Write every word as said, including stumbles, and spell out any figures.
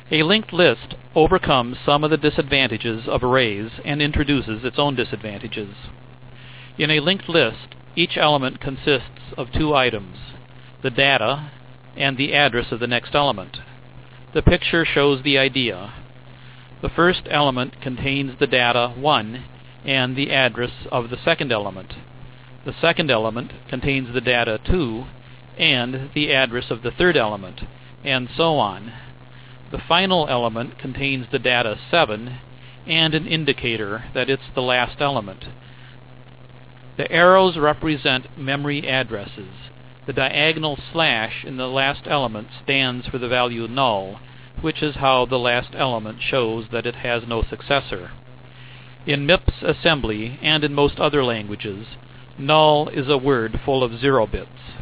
A linked list overcomes some of the disadvantages of arrays and introduces its own disadvantages. In a linked list, each element consists of two items, the data and the address of the next element. The picture shows the idea. The first element contains the data one and the address of the second element. The second element contains the data two and the address of the third element, and so on. The final element contains the data seven and an indicator that it's the last element. The arrows represent memory addresses. The diagonal slash in the last element stands for the value null, which is how the last element shows that it has no successor. In MIPS assembly and in most other languages, null is a word full of zero bits.